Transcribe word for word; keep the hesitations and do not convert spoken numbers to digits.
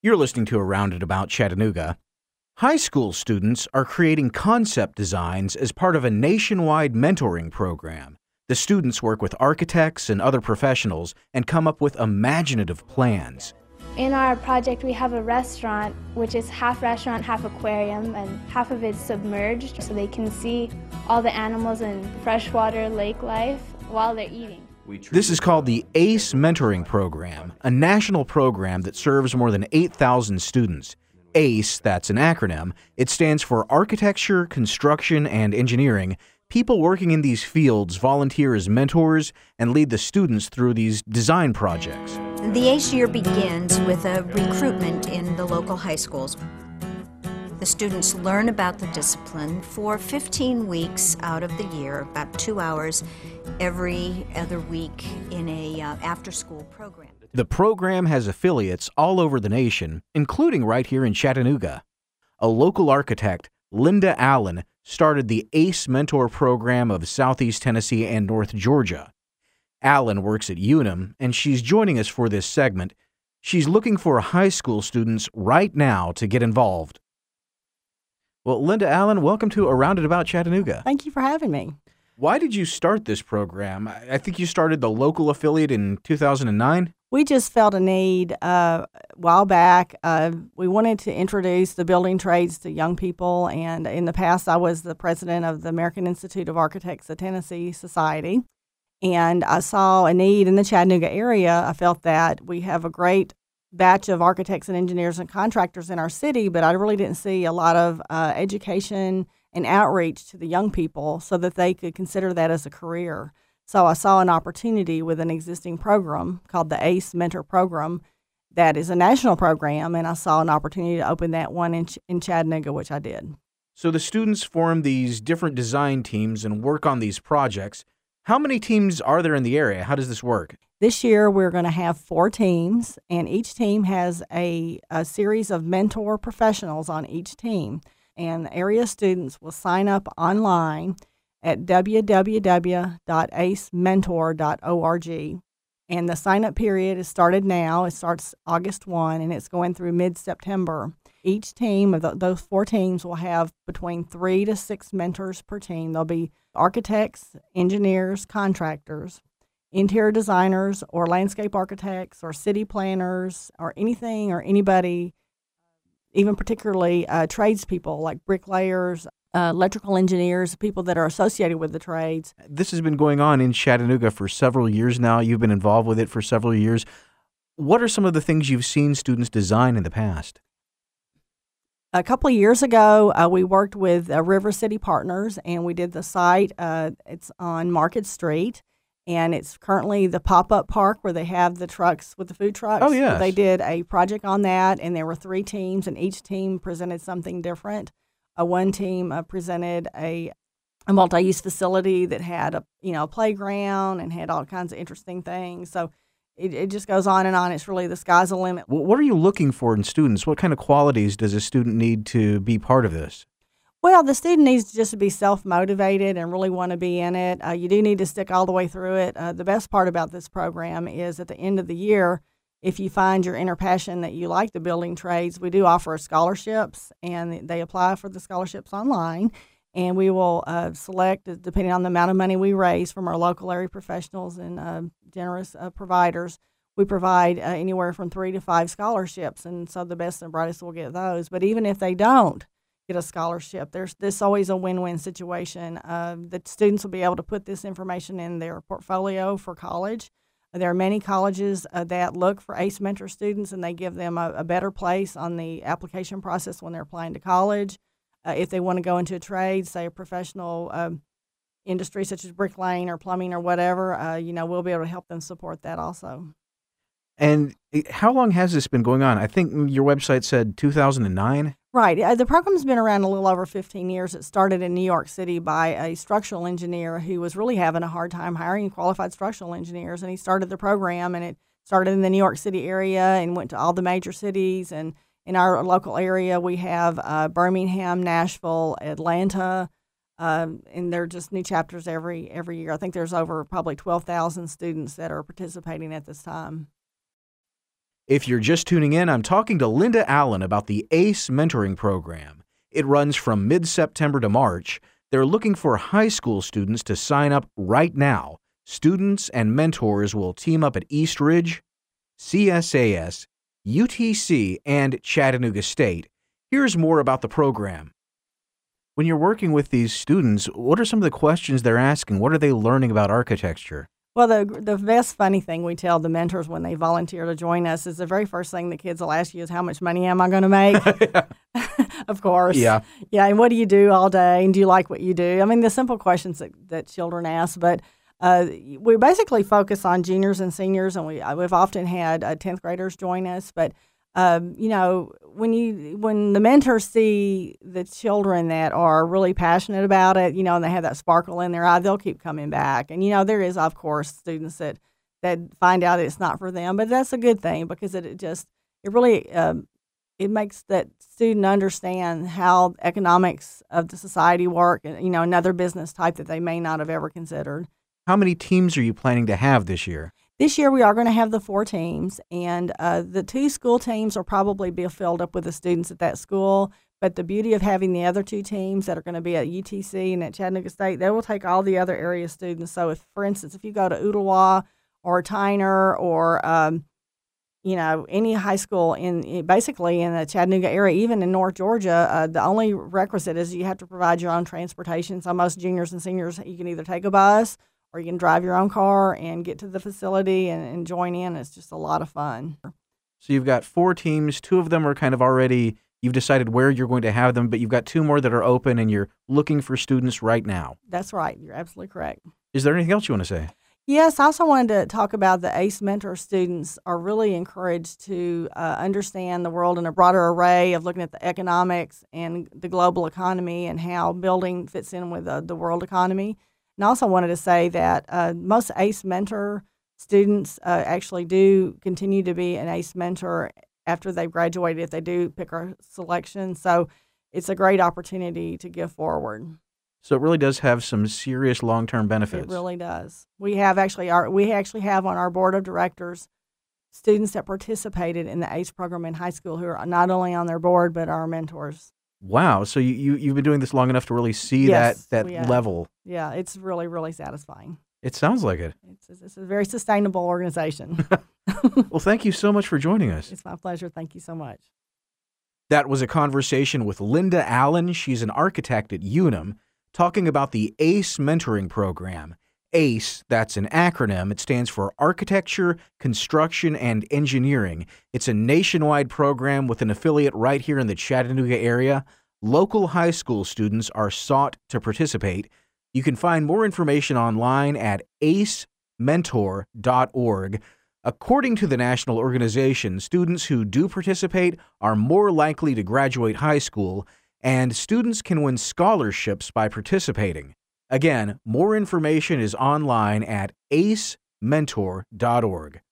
You're listening to Around and About Chattanooga. High school students are creating concept designs as part of a nationwide mentoring program. The students work with architects and other professionals and come up with imaginative plans. In our project, we have a restaurant, which is half restaurant, half aquarium, and half of it's submerged, so they can see all the animals and freshwater lake life while they're eating. This is called the ACE Mentoring Program, a national program that serves more than eight thousand students. ACE, that's an acronym. It stands for Architecture, Construction, and Engineering. People working in these fields volunteer as mentors and lead the students through these design projects. The ACE year begins with a recruitment in the local high schools. The students learn about the discipline for fifteen weeks out of the year, about two hours every other week in a uh, after-school program. The program has affiliates all over the nation, including right here in Chattanooga. A local architect, Linda Allen, started the ACE Mentor Program of Southeast Tennessee and North Georgia. Allen works at Unum, and she's joining us for this segment. She's looking for high school students right now to get involved. Well, Linda Allen, welcome to Around and About Chattanooga. Thank you for having me. Why did you start this program? I think you started the local affiliate in two thousand nine? We just felt a need uh, a while back. Uh, we wanted to introduce the building trades to young people, and in the past I was the president of the American Institute of Architects of Tennessee Society, and I saw a need in the Chattanooga area. I felt that we have a great batch of architects and engineers and contractors in our city, but I really didn't see a lot of uh, education and outreach to the young people so that they could consider that as a career. So I saw an opportunity with an existing program called the ACE Mentor Program that is a national program, and I saw an opportunity to open that one in, Ch- in Chattanooga, which I did. So the students form these different design teams and work on these projects. How many teams are there in the area? How does this work? This year we're going to have four teams, and each team has a, a series of mentor professionals on each team. And area students will sign up online at w w w dot ace mentor dot org. And the sign-up period is started now. It starts August first, and it's going through mid-September. Each team of the, those four teams will have between three to six mentors per team. There'll be architects, engineers, contractors, interior designers, or landscape architects, or city planners, or anything or anybody, even particularly uh, tradespeople like bricklayers, uh, electrical engineers, people that are associated with the trades. This has been going on in Chattanooga for several years now. You've been involved with it for several years. What are some of the things you've seen students design in the past? A couple of years ago, uh, we worked with uh, River City Partners, and we did the site. Uh, it's on Market Street, and it's currently the pop-up park where they have the trucks with the food trucks. Oh, yes. They did a project on that, and there were three teams, and each team presented something different. Uh, one team uh, presented a, a multi-use facility that had a you know playground and had all kinds of interesting things. So it, it just goes on and on. It's really the sky's the limit. What are you looking for in students? What kind of qualities does a student need to be part of this? Well, the student needs just to be self-motivated and really want to be in it. Uh, you do need to stick all the way through it. Uh, the best part about this program is at the end of the year, if you find your inner passion that you like the building trades, we do offer scholarships, and they apply for the scholarships online. And we will uh, select, depending on the amount of money we raise from our local area professionals and uh, generous uh, providers, we provide uh, anywhere from three to five scholarships. And so the best and brightest will get those. But even if they don't get a scholarship, there's this always a win-win situation. Uh, the students will be able to put this information in their portfolio for college. There are many colleges uh, that look for ACE Mentor students, and they give them a, a better place on the application process when they're applying to college. Uh, if they want to go into a trade, say a professional uh, industry such as bricklaying or plumbing or whatever, uh, you know, we'll be able to help them support that also. And how long has this been going on? I think your website said two thousand nine? Right. Uh, the program's been around a little over fifteen years. It started in New York City by a structural engineer who was really having a hard time hiring qualified structural engineers, and he started the program, and it started in the New York City area and went to all the major cities. And in our local area, we have uh, Birmingham, Nashville, Atlanta, uh, and there are just new chapters every every year. I think there's over probably twelve thousand students that are participating at this time. If you're just tuning in, I'm talking to Linda Allen about the ACE Mentoring Program. It runs from mid-September to March. They're looking for high school students to sign up right now. Students and mentors will team up at East Ridge, C S A S, U T C, and Chattanooga State. Here's more about the program. When you're working with these students, what are some of the questions they're asking? What are they learning about architecture? Well, the the best funny thing we tell the mentors when they volunteer to join us is the very first thing the kids will ask you is, how much money am I going to make? Of course. Yeah. Yeah, and what do you do all day? And do you like what you do? I mean, the simple questions that, that children ask, but uh, we basically focus on juniors and seniors, and we, we've often had uh, tenth graders join us, but Um, you know, when you when the mentors see the children that are really passionate about it, you know, and they have that sparkle in their eye, they'll keep coming back. And you know, there is, of course, students that that find out it's not for them, but that's a good thing because it, it just it really um, it makes that student understand how economics of the society work. You know, another business type that they may not have ever considered. How many teams are you planning to have this year? This year we are going to have the four teams, and uh, the two school teams will probably be filled up with the students at that school. But the beauty of having the other two teams that are going to be at U T C and at Chattanooga State, they will take all the other area students. So, if, for instance, if you go to Ooltewah or Tyner or um, you know any high school in basically in the Chattanooga area, even in North Georgia, uh, the only requisite is you have to provide your own transportation. So most juniors and seniors, you can either take a bus or you can drive your own car and get to the facility and, and join in. It's just a lot of fun. So you've got four teams. Two of them are kind of already, you've decided where you're going to have them, but you've got two more that are open and you're looking for students right now. That's right. You're absolutely correct. Is there anything else you want to say? Yes, I also wanted to talk about the ACE Mentor students are really encouraged to uh, understand the world in a broader array of looking at the economics and the global economy and how building fits in with uh, the world economy. And I also wanted to say that uh, most ACE Mentor students uh, actually do continue to be an ACE Mentor after they've graduated if they do pick our selection. So it's a great opportunity to give forward. So it really does have some serious long-term benefits. It really does. We have actually our we actually have on our board of directors students that participated in the ACE program in high school who are not only on their board but are mentors. Wow. So you, you, you've been doing this long enough to really see Yes, that, we that have. level. Yeah, it's really, really satisfying. It sounds like it. It's, it's a very sustainable organization. Well, thank you so much for joining us. It's my pleasure. Thank you so much. That was a conversation with Linda Allen. She's an architect at Unum, talking about the ACE Mentoring Program. ACE, that's an acronym. It stands for Architecture, Construction, and Engineering. It's a nationwide program with an affiliate right here in the Chattanooga area. Local high school students are sought to participate. You can find more information online at ace mentor dot org. According to the national organization, students who do participate are more likely to graduate high school, and students can win scholarships by participating. Again, more information is online at ace mentor dot org.